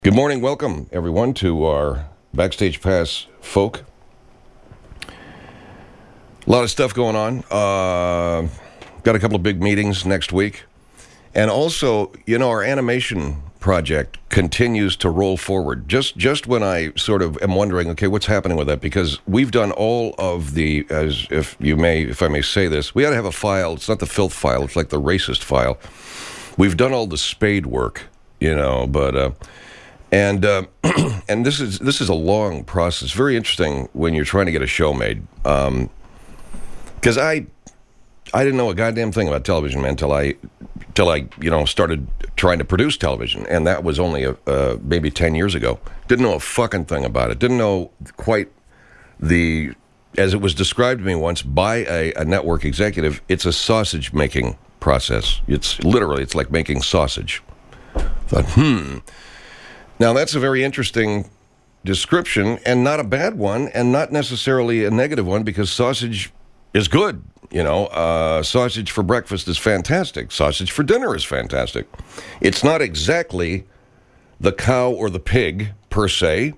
Good morning. Welcome, everyone, to our Backstage Pass folk. A lot of stuff going on. Got a couple of big meetings next week. And also, our animation project continues to roll forward. Just when I sort of am wondering, okay, what's happening with that? Because we've done all of the, if I may say this, we ought to have a file. It's not the filth file. It's like the racist file. We've done all the spade work, but... And this is a long process. Very interesting when you're trying to get a show made. Because I didn't know a goddamn thing about television, man, till I started trying to produce television, and that was only maybe 10 years ago. Didn't know a fucking thing about it. Didn't know quite as it was described to me once by a network executive. It's a sausage making process. It's like making sausage. Thought, Now, that's a very interesting description, and not a bad one, and not necessarily a negative one, because sausage is good. Sausage for breakfast is fantastic. Sausage for dinner is fantastic. It's not exactly the cow or the pig, per se.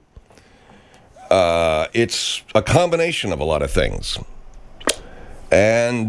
It's a combination of a lot of things. And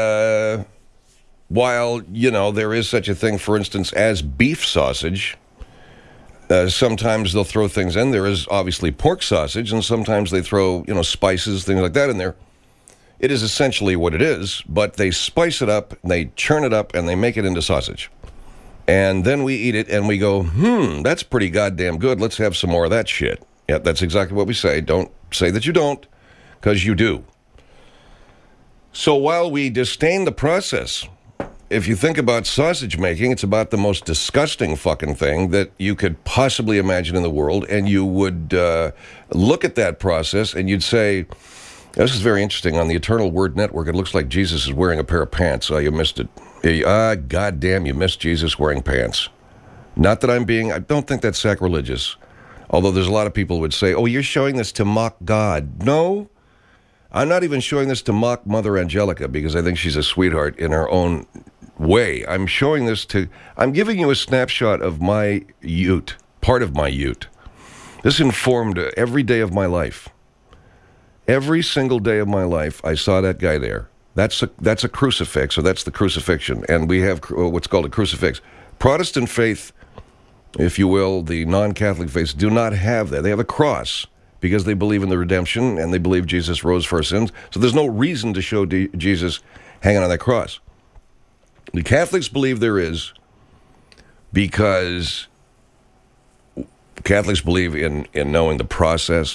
while, there is such a thing, for instance, as beef sausage... sometimes they'll throw things in. There is obviously pork sausage, and sometimes they throw, spices, things like that in there. It is essentially what it is, but they spice it up, and they churn it up, and they make it into sausage. And then we eat it, and we go, that's pretty goddamn good. Let's have some more of that shit. Yeah, that's exactly what we say. Don't say that you don't, because you do. So while we disdain the process... If you think about sausage making, it's about the most disgusting fucking thing that you could possibly imagine in the world, and you would look at that process and you'd say, this is very interesting. On the Eternal Word Network, it looks like Jesus is wearing a pair of pants. Oh, you missed it. Goddamn, you missed Jesus wearing pants. Not that I don't think that's sacrilegious. Although there's a lot of people who would say, oh, you're showing this to mock God. No, I'm not even showing this to mock Mother Angelica, because I think she's a sweetheart in her own way. I'm giving you a snapshot of my ute, part of my ute. This informed every day of my life. Every single day of my life, I saw that guy there. That's a crucifix, or that's the crucifixion, and we have what's called a crucifix. Protestant faith, if you will, the non-Catholic faiths, do not have that. They have a cross, because they believe in the redemption, and they believe Jesus rose for our sins, so there's no reason to show Jesus hanging on that cross. The Catholics believe there is, because Catholics believe in knowing the process.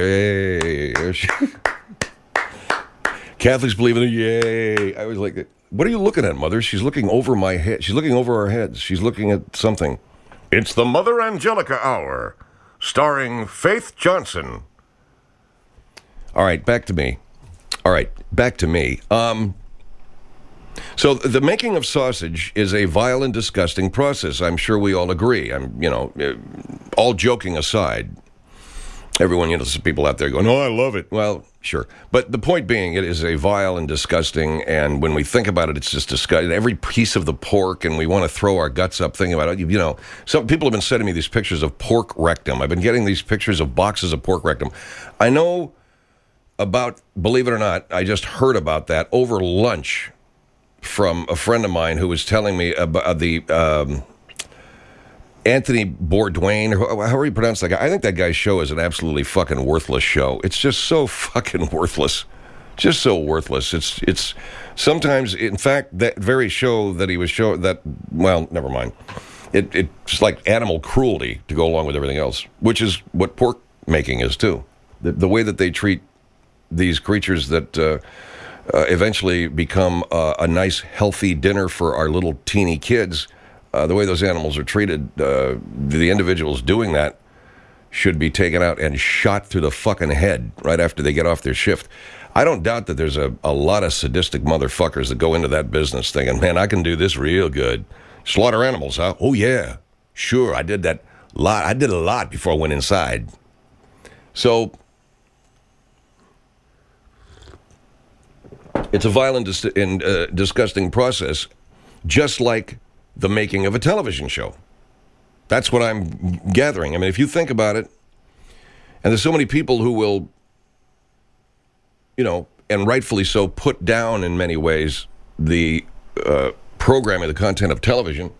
Catholics believe in yay. I was like, what are you looking at, Mother? She's looking over my head. She's looking over our heads. She's looking at something. It's the Mother Angelica Hour, starring Faith Johnson. All right, back to me. So the making of sausage is a vile and disgusting process. I'm sure we all agree. All joking aside, everyone, there's people out there going, oh, I love it. Well, sure. But the point being, it is a vile and disgusting, and when we think about it, it's just disgusting. Every piece of the pork, and we want to throw our guts up thinking about it. Some people have been sending me these pictures of pork rectum. I've been getting these pictures of boxes of pork rectum. I know about, believe it or not, I just heard about that over lunch from a friend of mine who was telling me about the Anthony Bourdain, or however you pronounce that guy. I think that guy's show is an absolutely fucking worthless show. It's just so fucking worthless. Just so worthless. It's sometimes, in fact, that very show that he was showing, never mind. It's like animal cruelty to go along with everything else, which is what pork making is too. The way that they treat these creatures that... eventually become a nice, healthy dinner for our little teeny kids. The way those animals are treated, the individuals doing that should be taken out and shot through the fucking head right after they get off their shift. I don't doubt that there's a lot of sadistic motherfuckers that go into that business thinking, man, I can do this real good. Slaughter animals, huh? Oh, yeah. Sure, I did that lot. I did a lot before I went inside. So... it's a violent and disgusting process, just like the making of a television show. That's what I'm gathering. I mean, if you think about it, and there's so many people who will, and rightfully so, put down in many ways the programming, the content of television.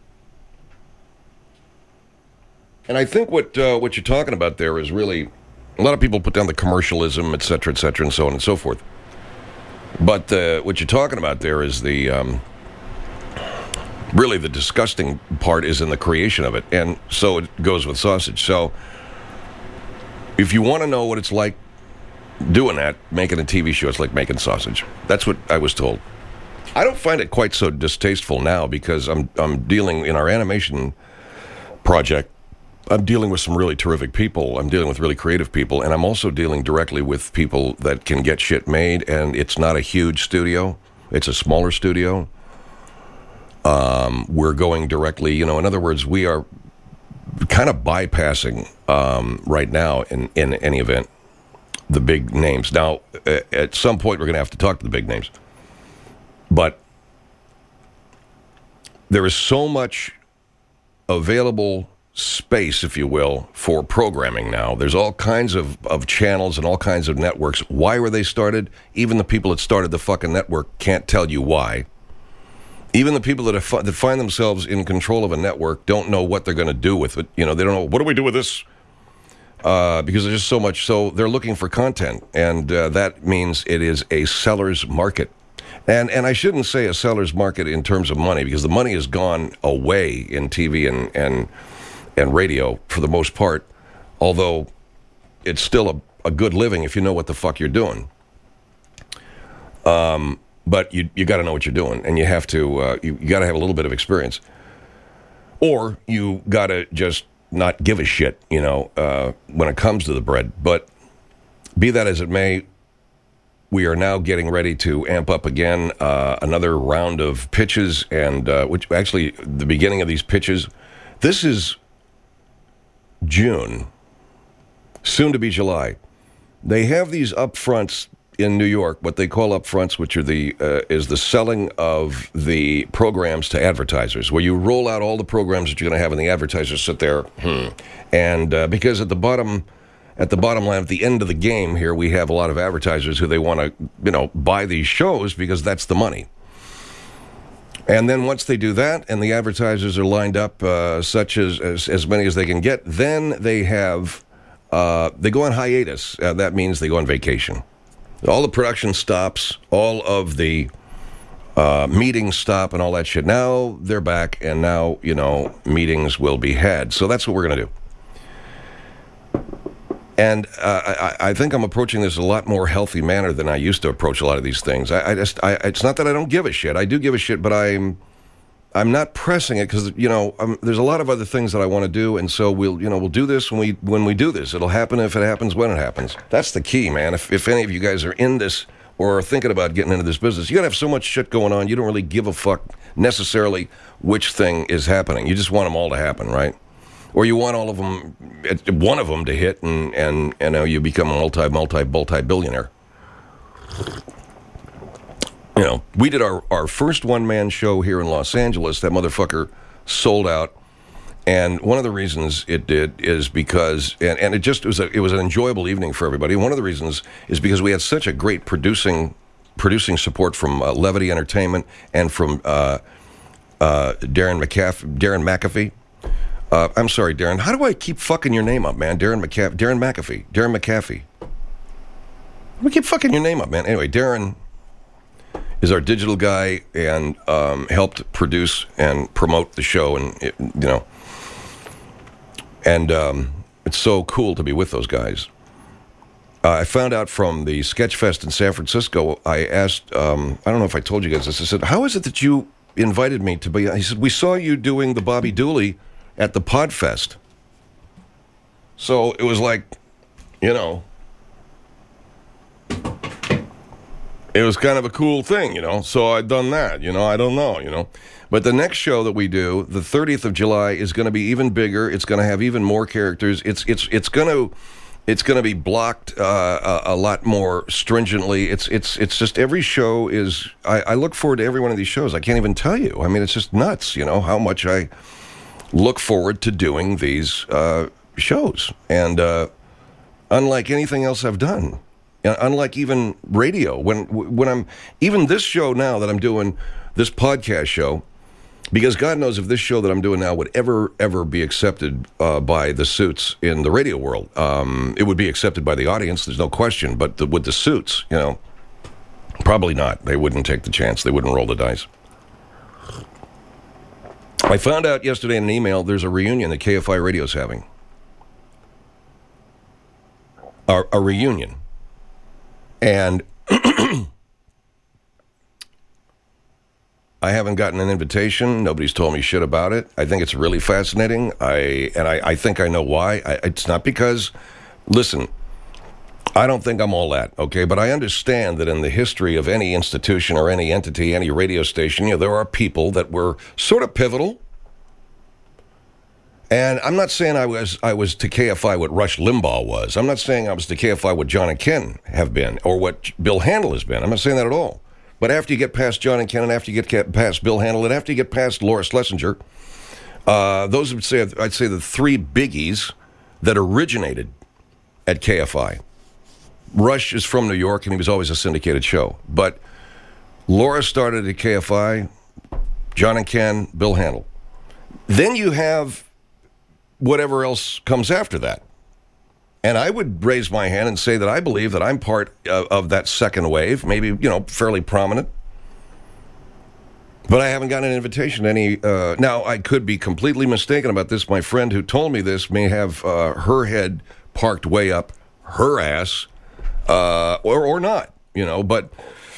And I think what you're talking about there is really, a lot of people put down the commercialism, et cetera, and so on and so forth. But what you're talking about there is the, really the disgusting part is in the creation of it. And so it goes with sausage. So if you want to know what it's like doing that, making a TV show, it's like making sausage. That's what I was told. I don't find it quite so distasteful now because I'm dealing, in our animation project, I'm dealing with some really terrific people. I'm dealing with really creative people, and I'm also dealing directly with people that can get shit made, and it's not a huge studio. It's a smaller studio. We're going directly, in other words, we are kind of bypassing right now in any event the big names. Now, at some point, we're going to have to talk to the big names. But there is so much available space, if you will, for programming now. There's all kinds of channels and all kinds of networks. Why were they started? Even the people that started the fucking network can't tell you why. Even the people that find themselves in control of a network don't know what they're going to do with it. They don't know, what do we do with this? Because there's just so much. So they're looking for content, and that means it is a seller's market. And I shouldn't say a seller's market in terms of money, because the money has gone away in TV and radio for the most part, although it's still a good living if you know what the fuck you're doing. But you got to know what you're doing, and you have to you got to have a little bit of experience, or you got to just not give a shit, when it comes to the bread. But be that as it may, we are now getting ready to amp up again another round of pitches, and which actually the beginning of these pitches. This is June, soon to be July. They have these upfronts in New York, what they call upfronts, which are is the selling of the programs to advertisers, where you roll out all the programs that you're going to have, and the advertisers sit there. And because at the bottom line, at the end of the game here, we have a lot of advertisers who they want to, buy these shows because that's the money. And then once they do that, and the advertisers are lined up, such as many as they can get, then they have they go on hiatus. That means they go on vacation. All the production stops, all of the meetings stop, and all that shit. Now they're back, and now, meetings will be had. So that's what we're going to do. And I think I'm approaching this a lot more healthy manner than I used to approach a lot of these things. It's not that I don't give a shit. I do give a shit, but I'm not pressing it because, there's a lot of other things that I want to do, and so we'll do this when we do this. It'll happen if it happens when it happens. That's the key, man. If any of you guys are in this or are thinking about getting into this business, you gotta have so much shit going on, you don't really give a fuck necessarily which thing is happening. You just want them all to happen, right? Or you want all of them, one of them to hit, and you become a multi-billionaire. We did our first one-man show here in Los Angeles. That motherfucker sold out. And one of the reasons it did is because, and it was an enjoyable evening for everybody. One of the reasons is because we had such a great producing support from Levity Entertainment and from Darren McAfee. I'm sorry, Darren. How do I keep fucking your name up, man? Darren McAfee. We keep fucking your name up, man. Anyway, Darren is our digital guy and helped produce and promote the show, and it's so cool to be with those guys. I found out from the Sketchfest in San Francisco. I asked, I don't know if I told you guys this. I said, "How is it that you invited me to be?" He said, "We saw you doing the Bobby Dooley at the Podfest." So it was like, it was kind of a cool thing, so I'd done that, I don't know, But the next show that we do, the 30th of July, is going to be even bigger. It's going to have even more characters. It's going to be blocked a lot more stringently. It's just every show is. I look forward to every one of these shows. I can't even tell you. I mean, it's just nuts, how much look forward to doing these shows. And unlike anything else I've done, unlike even radio, when I'm even this show now that I'm doing, this podcast show, because God knows if this show that I'm doing now would ever be accepted by the suits in the radio world. It would be accepted by the audience, there's no question, but with the suits, probably not. They wouldn't take the chance. They wouldn't roll the dice. I found out yesterday in an email there's a reunion that KFI Radio's having. A reunion. And I haven't gotten an invitation. Nobody's told me shit about it. I think it's really fascinating. I think I know why. It's not because, listen, I don't think I'm all that, okay? But I understand that in the history of any institution or any entity, any radio station, there are people that were sort of pivotal. And I'm not saying I was to KFI what Rush Limbaugh was. I'm not saying I was to KFI what John and Ken have been or what Bill Handel has been. I'm not saying that at all. But after you get past John and Ken, and after you get past Bill Handel, and after you get past Laura Schlesinger, those would say, I'd say the three biggies that originated at KFI. Rush is from New York, and he was always a syndicated show. But Laura started at KFI, John and Ken, Bill Handel. Then you have whatever else comes after that. And I would raise my hand and say that I believe that I'm part of that second wave, maybe, fairly prominent. But I haven't gotten an invitation to any... now, I could be completely mistaken about this. My friend who told me this may have her head parked way up her ass, or not, But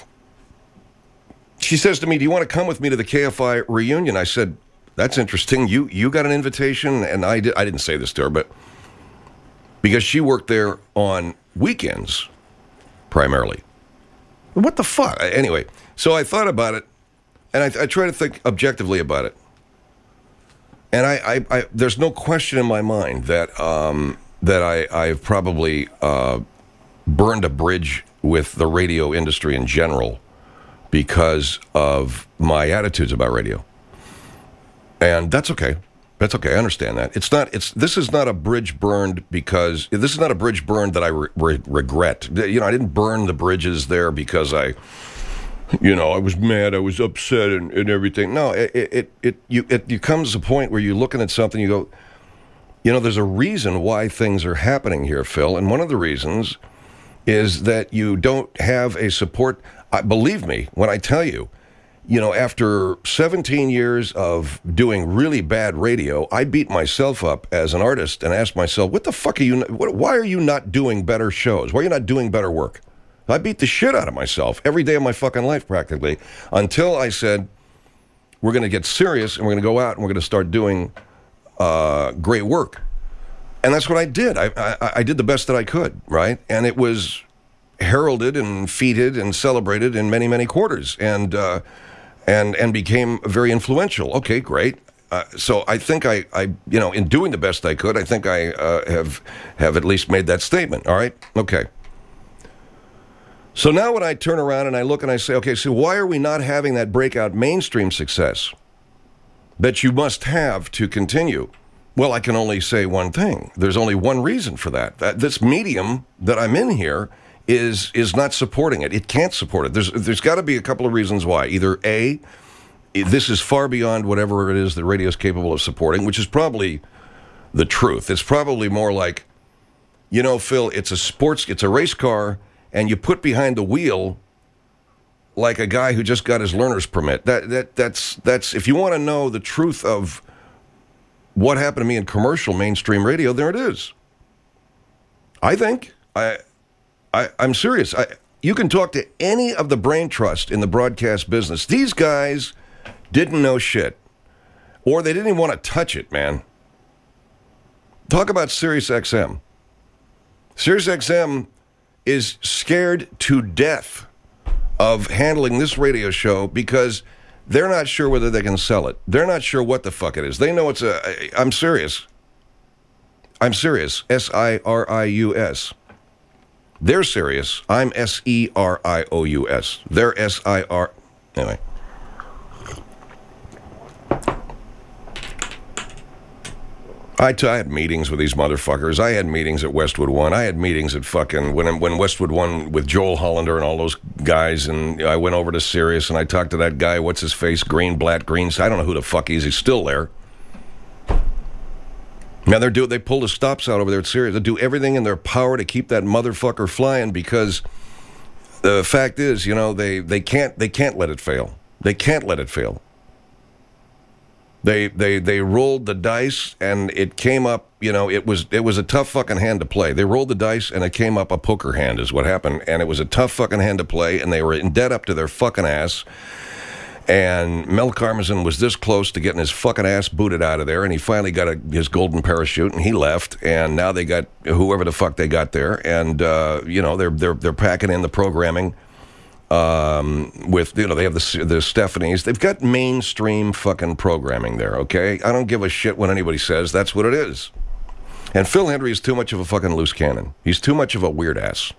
she says to me, do you want to come with me to the KFI reunion? I said, that's interesting. You got an invitation? And I didn't say this to her, but... because she worked there on weekends, primarily. What the fuck? Anyway, so I thought about it, and I try to think objectively about it. And I there's no question in my mind that I've probably burned a bridge with the radio industry in general because of my attitudes about radio. And that's okay. That's okay. I understand that. This is not a bridge burned because this is not a bridge burned that I regret. I didn't burn the bridges there because I was mad, I was upset and everything. No, it comes a point where you're looking at something, you go, there's a reason why things are happening here, Phil. And one of the reasons is that you don't have a support. Believe me when I tell you, after 17 years of doing really bad radio, I beat myself up as an artist and asked myself, what the fuck why are you not doing better shows? Why are you not doing better work? I beat the shit out of myself every day of my fucking life practically until I said, we're going to get serious and we're going to go out and we're going to start doing great work. And that's what I did. I did the best that I could, right? And it was heralded and feted and celebrated in many, many quarters. And became very influential. Okay, great. So I think I in doing the best I could, I think I have at least made that statement. All right? Okay. So now when I turn around and I look and I say, okay, so why are we not having that breakout mainstream success that you must have to continue? Well, I can only say one thing. There's only one reason for that. This medium that I'm in here is not supporting it. It can't support it. There's got to be a couple of reasons why. Either A, this is far beyond whatever it is that radio is capable of supporting, which is probably the truth. It's probably more like, Phil, it's a race car, and you put behind the wheel like a guy who just got his learner's permit. That's if you want to know the truth of what happened to me in commercial mainstream radio, there it is. I think I'm serious. You can talk to any of the brain trust in the broadcast business. These guys didn't know shit. Or they didn't even want to touch it, man. Talk about SiriusXM. SiriusXM is scared to death of handling this radio show because they're not sure whether they can sell it. They're not sure what the fuck it is. They know I'm serious. I'm serious. S-I-R-I-U-S. They're serious. I'm S-E-R-I-O-U-S. They're S-I-R... Anyway. I had meetings with these motherfuckers. I had meetings at Westwood One. I had meetings at fucking when Westwood One with Joel Hollander and all those guys. And I went over to Sirius and I talked to that guy. What's his face? Greenblatt. I don't know who the fuck he is. He's still there. Now they pull the stops out over there at Sirius. They do everything in their power to keep that motherfucker flying because the fact is, they can't let it fail. They can't let it fail. They rolled the dice and it came up, it was a tough fucking hand to play. They rolled the dice and it came up a poker hand is what happened. And it was a tough fucking hand to play and they were in debt up to their fucking ass. And Mel Karmazin was this close to getting his fucking ass booted out of there, and he finally got his golden parachute, and he left. And now they got whoever the fuck they got there, and they're packing in the programming with they have the Stephanies. They've got mainstream fucking programming there. Okay, I don't give a shit what anybody says. That's what it is. And Phil Hendry is too much of a fucking loose cannon. He's too much of a weird ass.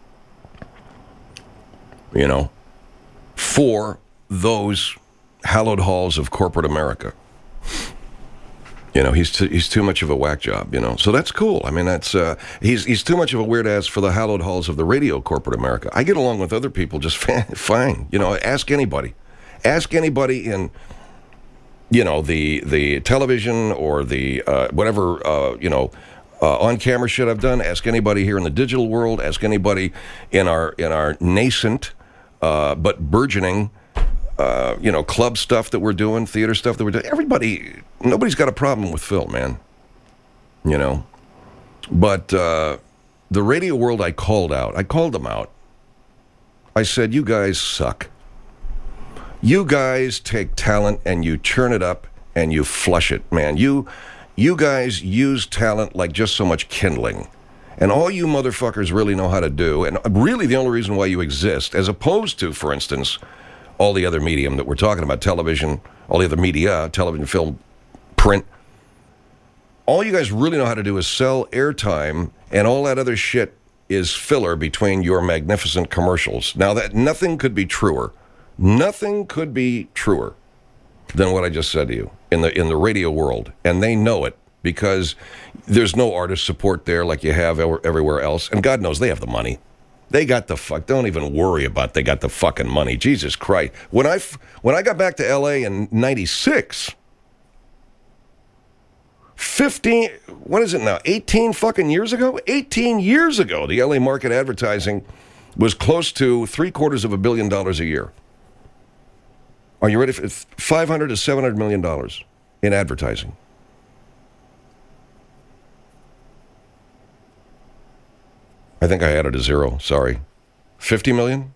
For those hallowed halls of corporate America. He's too much of a whack job, So that's cool. I mean, that's he's too much of a weird ass for the hallowed halls of the radio corporate America. I get along with other people just fine. Ask anybody. Ask anybody in the television or the whatever on-camera shit I've done. Ask anybody here in the digital world. Ask anybody in our nascent but burgeoning club stuff that we're doing, theater stuff that we're doing. Nobody's got a problem with Phil, man. But the radio world I called them out. I said, you guys suck. You guys take talent and you churn it up and you flush it, man. You guys use talent like just so much kindling. And all you motherfuckers really know how to do, and really the only reason why you exist, as opposed to, for instance, all the other medium that we're talking about, television, all the other media, television, film, print. All you guys really know how to do is sell airtime, and all that other shit is filler between your magnificent commercials. Now, that nothing could be truer. Nothing could be truer than what I just said to you in the radio world, and they know it because there's no artist support there like you have everywhere else, and God knows they have the money. They got the fuck. Don't even worry about they got the fucking money. Jesus Christ. When I got back to L.A. in 96, 15, what is it now, 18 fucking years ago? 18 years ago, the L.A. market advertising was close to $750 million a year. Are you ready for $500 to $700 million in advertising? I think I added a zero, sorry. 50 million?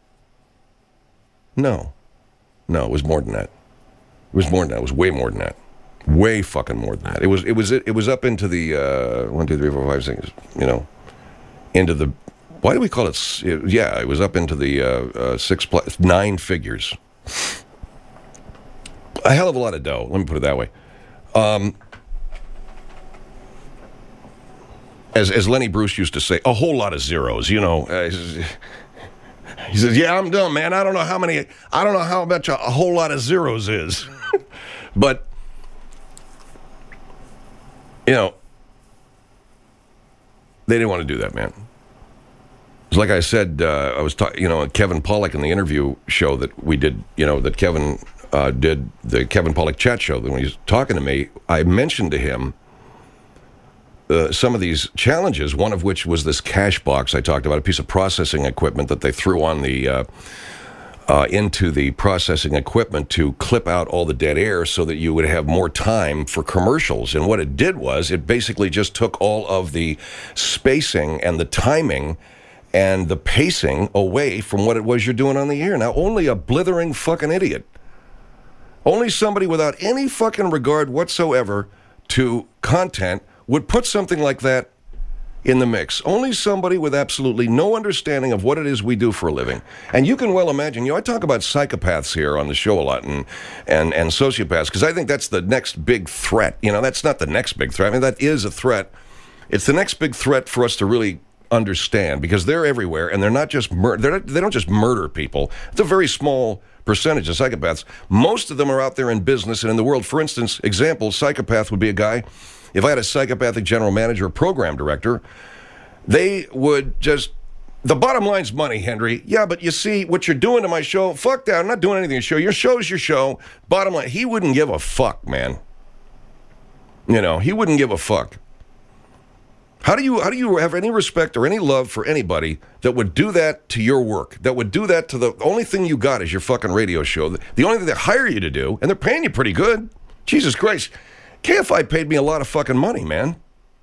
No, it was more than that. It was more than that. It was way more than that. Way fucking more than that. It was up into the 1, 2, 3, 4, 5, 6, into the, why do we call it? Yeah, it was up into the 9 figures. A hell of a lot of dough. Let me put it that way. As Lenny Bruce used to say, a whole lot of zeros, He says, yeah, I'm done, man. I don't know how much a whole lot of zeros is. But, they didn't want to do that, man. It's like I said, I was talking, Kevin Pollak in the interview show that we did, that Kevin did, the Kevin Pollak chat show, that when he was talking to me, I mentioned to him some of these challenges, one of which was this cash box I talked about, a piece of processing equipment that they threw on the into the processing equipment to clip out all the dead air so that you would have more time for commercials. And what it did was it basically just took all of the spacing and the timing and the pacing away from what it was you're doing on the air. Now, only a blithering fucking idiot, only somebody without any fucking regard whatsoever to content would put something like that in the mix. Only somebody with absolutely no understanding of what it is we do for a living. And you can well imagine, I talk about psychopaths here on the show a lot and sociopaths, because I think that's the next big threat. That's not the next big threat. I mean, that is a threat. It's the next big threat for us to really understand, because they're everywhere, and they're not just they don't just murder people. It's a very small percentage of psychopaths. Most of them are out there in business and in the world. For instance, psychopath would be a guy, if I had a psychopathic general manager or program director, they would just, the bottom line's money, Henry. Yeah, but you see, what you're doing to my show, fuck that. I'm not doing anything to your show. Your show's your show. Bottom line, he wouldn't give a fuck, man. You know, he wouldn't give a fuck. How do you have any respect or any love for anybody that would do that to your work? That would do that to the only thing you got is your fucking radio show. The only thing they hire you to do, and they're paying you pretty good. Jesus Christ. KFI paid me a lot of fucking money, man.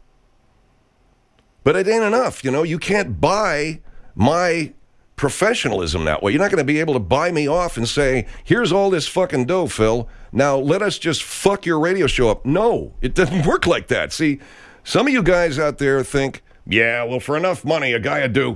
But it ain't enough, you know. You can't buy my professionalism that way. You're not going to be able to buy me off and say, here's all this fucking dough, Phil. Now let us just fuck your radio show up. No, it doesn't work like that. See, some of you guys out there think, yeah, well, for enough money, a guy would do.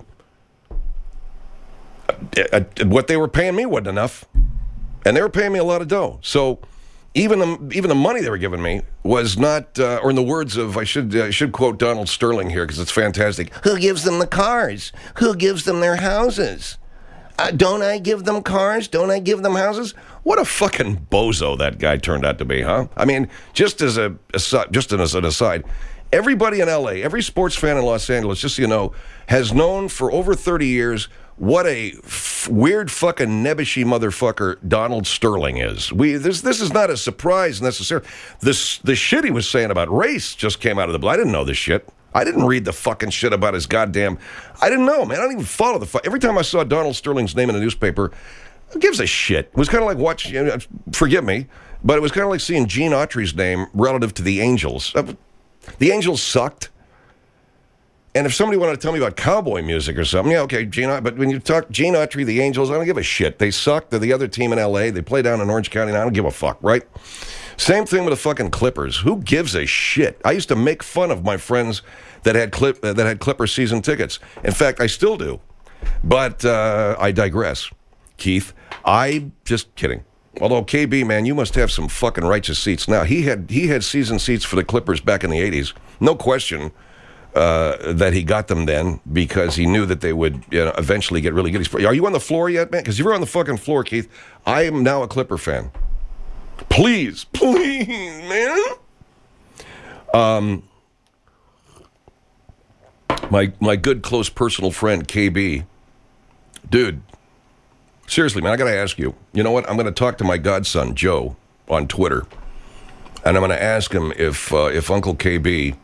What they were paying me wasn't enough. And they were paying me a lot of dough. So even the money they were giving me was not, or in the words of, I should quote Donald Sterling here because it's fantastic. Who gives them the cars? Who gives them their houses? Don't I give them cars? Don't I give them houses? What a fucking bozo that guy turned out to be, huh? I mean, just as an aside, everybody in L.A., every sports fan in Los Angeles, just so you know, has known for over 30 years what a weird fucking nebbishy motherfucker Donald Sterling is. This is not a surprise necessarily. The shit he was saying about race just came out of the blue. I didn't know this shit. I didn't read the fucking shit about his goddamn... I didn't know, man. I don't even follow the... Every time I saw Donald Sterling's name in a newspaper, who gives a shit? It was kind of like watching... Forgive me, but it was kind of like seeing Gene Autry's name relative to the Angels. The Angels sucked. And if somebody wanted to tell me about cowboy music or something, yeah, okay, but when you talk Gene Autry, the Angels, I don't give a shit. They suck. They're the other team in L.A. They play down in Orange County, and I don't give a fuck, right? Same thing with the fucking Clippers. Who gives a shit? I used to make fun of my friends that had Clipper season tickets. In fact, I still do. But I digress. Keith, I just kidding. Although KB, man, you must have some fucking righteous seats. Now, he had season seats for the Clippers back in the 80s. No question that he got them then because he knew that they would eventually get really good. Are you on the floor yet, man? Because you were on the fucking floor, Keith. I am now a Clipper fan. Please, man. My good, close personal friend, KB. Dude, seriously, man, I got to ask you. You know what? I'm going to talk to my godson, Joe, on Twitter. And I'm going to ask him if Uncle KB,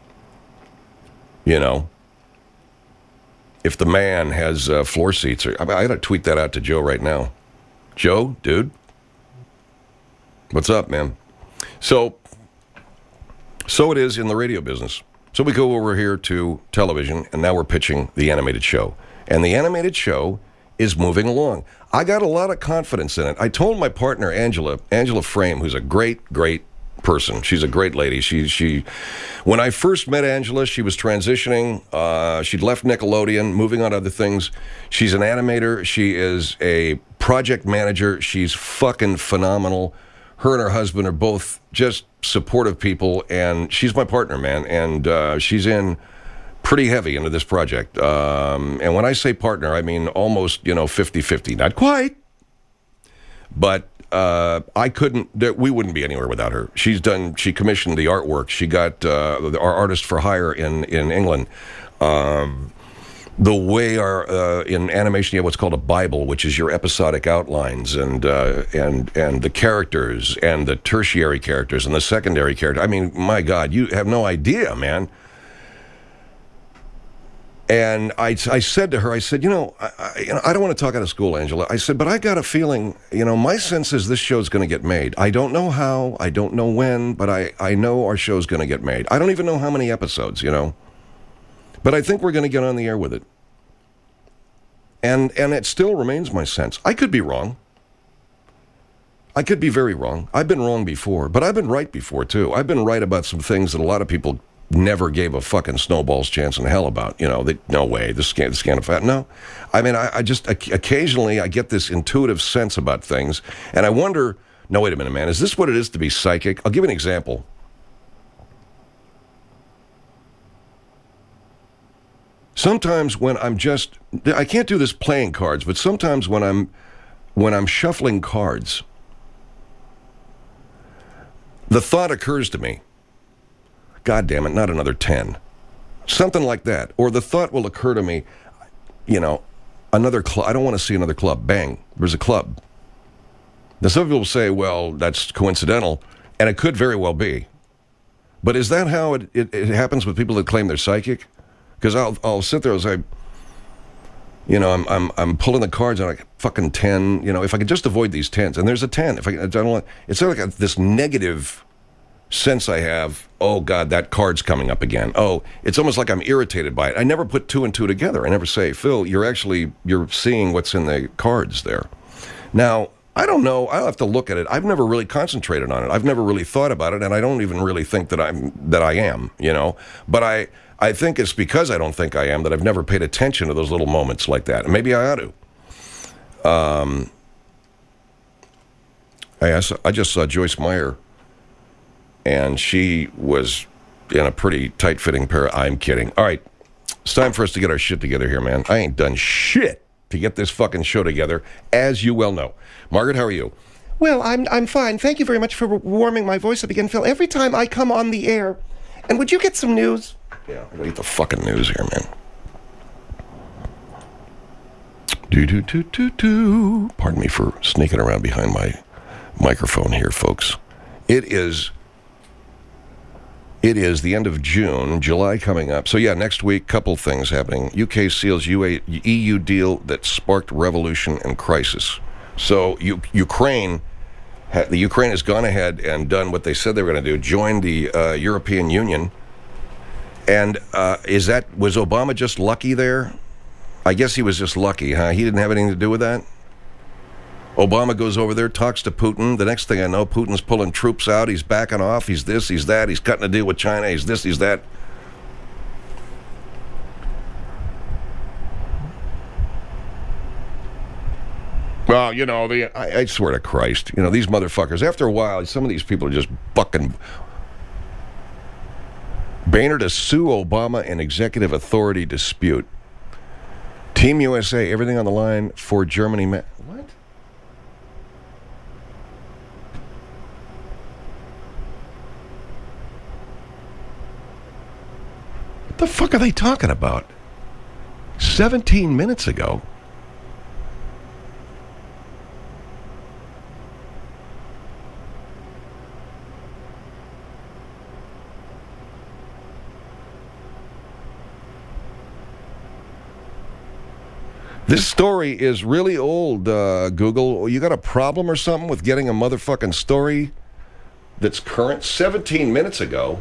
you know, if the man has floor seats. I got to tweet that out to Joe right now. Joe, dude. What's up, man? So it is in the radio business. So we go over here to television, and now we're pitching the animated show. And the animated show is moving along. I got a lot of confidence in it. I told my partner, Angela Frame, who's a great, great person. She's a great lady. She when I first met Angela, she was transitioning. She'd left Nickelodeon, moving on to other things. She's an animator. She is a project manager. She's fucking phenomenal. Her and her husband are both just supportive people, and she's my partner, man, and she's in pretty heavy into this project. And when I say partner, I mean almost, 50-50. Not quite, but we wouldn't be anywhere without her. She commissioned the artwork. She got our artist for hire in England. The way in animation you have what's called a Bible, which is your episodic outlines and the characters and the tertiary characters and the secondary characters. I mean, my God, you have no idea, man. And I said to her, I said, I don't want to talk out of school, Angela. I said, but I got a feeling, my sense is this show's going to get made. I don't know how, I don't know when, but I know our show's going to get made. I don't even know how many episodes, But I think we're going to get on the air with it. And it still remains my sense. I could be wrong. I could be very wrong. I've been wrong before, but I've been right before, too. I've been right about some things that a lot of people never gave a fucking snowball's chance in hell about. No way, the scan of fat. No. I mean, I just, occasionally I get this intuitive sense about things, and I wonder, no, wait a minute, man, is this what it is to be psychic? I'll give you an example. Sometimes when I can't do this playing cards, but sometimes when I'm shuffling cards, the thought occurs to me, God damn it, not another 10. Something like that. Or the thought will occur to me, another club. I don't want to see another club. Bang, there's a club. Now, some people say, well, that's coincidental, and it could very well be. But is that how it happens with people that claim they're psychic? Because I'll sit there and say, I'm pulling the cards and like fucking 10. If I could just avoid these 10s, and there's a 10. If I don't want, it's sort of like this negative sense I have. Oh God, that card's coming up again. Oh, it's almost like I'm irritated by it. I never put 2 and 2 together. I never say, Phil, you're seeing what's in the cards there. Now, I don't know. I'll have to look at it. I've never really concentrated on it. I've never really thought about it, and I don't even really think that I am. But I think it's because I don't think I am that I've never paid attention to those little moments like that. And maybe I ought to. I just saw Joyce Meyer, and she was in a pretty tight-fitting pair. I'm kidding. All right, it's time for us to get our shit together here, man. I ain't done shit to get this fucking show together, as you well know. Margaret, how are you? Well, I'm fine. Thank you very much for warming my voice up again, Phil. Every time I come on the air, and would you get some news? Yeah, I gotta get the fucking news here, man. Pardon me for sneaking around behind my microphone here, folks. It is the end of June, July coming up. So yeah, next week, couple things happening. UK seals EU deal that sparked revolution and crisis. So Ukraine has gone ahead and done what they said they were going to do, join the European Union. And was Obama just lucky there? I guess he was just lucky, huh? He didn't have anything to do with that? Obama goes over there, talks to Putin. The next thing I know, Putin's pulling troops out. He's backing off. He's this, he's that. He's cutting a deal with China. He's this, he's that. Well, I swear to Christ, these motherfuckers, after a while, some of these people are just fucking... Boehner to sue Obama in executive authority dispute. Team USA, everything on the line for Germany. What? What the fuck are they talking about? 17 minutes ago. This story is really old, Google. You got a problem or something with getting a motherfucking story that's current? 17 minutes ago.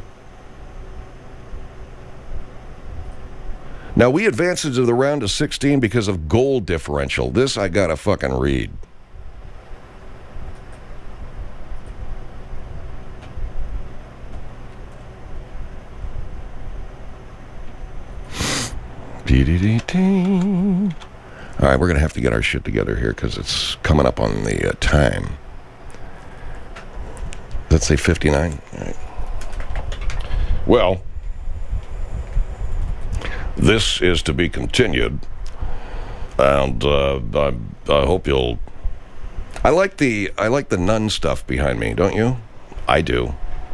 Now, we advanced into the round of 16 because of goal differential. This I gotta fucking read. All right, we're going to have to get our shit together here because it's coming up on the time. Let's say 59. All right. Well, this is to be continued, and I hope you'll... I like the nun stuff behind me, don't you? I do.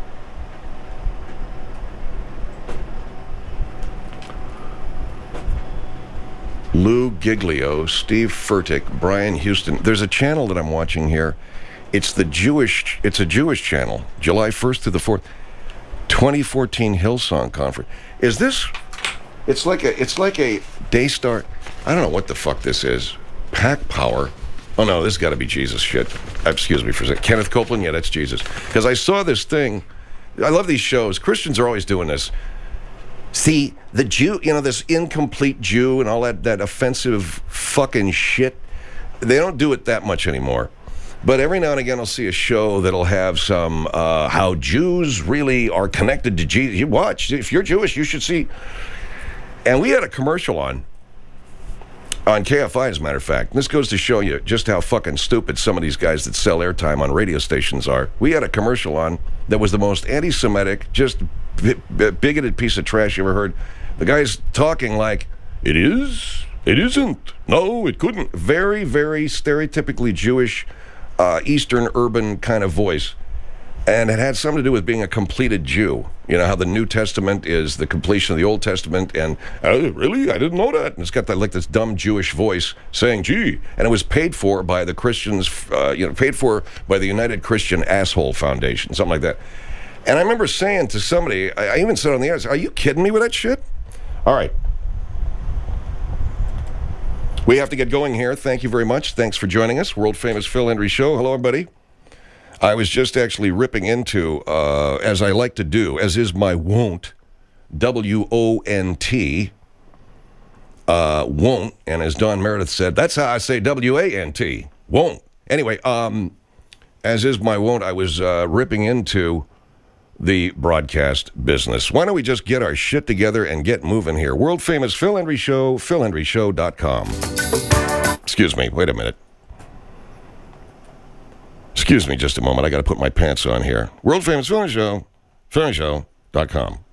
Lou Giglio, Steve Furtick, Brian Houston. There's a channel that I'm watching here. It's a Jewish channel. July 1st through the 4th. 2014 Hillsong Conference. Is this... It's like a Daystar... I don't know what the fuck this is. Pack Power. Oh no, this has got to be Jesus shit. Excuse me for a second. Kenneth Copeland? Yeah, that's Jesus. Because I saw this thing. I love these shows. Christians are always doing this. See, the Jew, this incomplete Jew and all that offensive fucking shit, they don't do it that much anymore. But every now and again I'll see a show that'll have some, how Jews really are connected to Jesus. You watch. If you're Jewish, you should see. And we had a commercial on KFI, as a matter of fact. And this goes to show you just how fucking stupid some of these guys that sell airtime on radio stations are. We had a commercial on that was the most anti-Semitic, just bigoted piece of trash you ever heard. The guy's talking like, it is, it isn't, no, it couldn't. Very, very stereotypically Jewish, Eastern urban kind of voice. And it had something to do with being a completed Jew. You know how the New Testament is the completion of the Old Testament, and really, I didn't know that. And it's got this dumb Jewish voice saying, "Gee," and it was paid for by the Christians, paid for by the United Christian Asshole Foundation, something like that. And I remember saying to somebody, I even said on the air, "Are you kidding me with that shit?" All right. We have to get going here. Thank you very much. Thanks for joining us. World famous Phil Hendrie Show. Hello, everybody. I was just actually ripping into, as I like to do, as is my wont, W-O-N-T, won't, and as Don Meredith said, that's how I say W-A-N-T, won't. Anyway, as is my wont, I was ripping into the broadcast business. Why don't we just get our shit together and get moving here? World famous Phil Hendrie Show, philhendrieshow.com. Excuse me, wait a minute. Excuse me just a moment. I got to put my pants on here. World famous Phil Hendrie Show, philhendrieshow.com.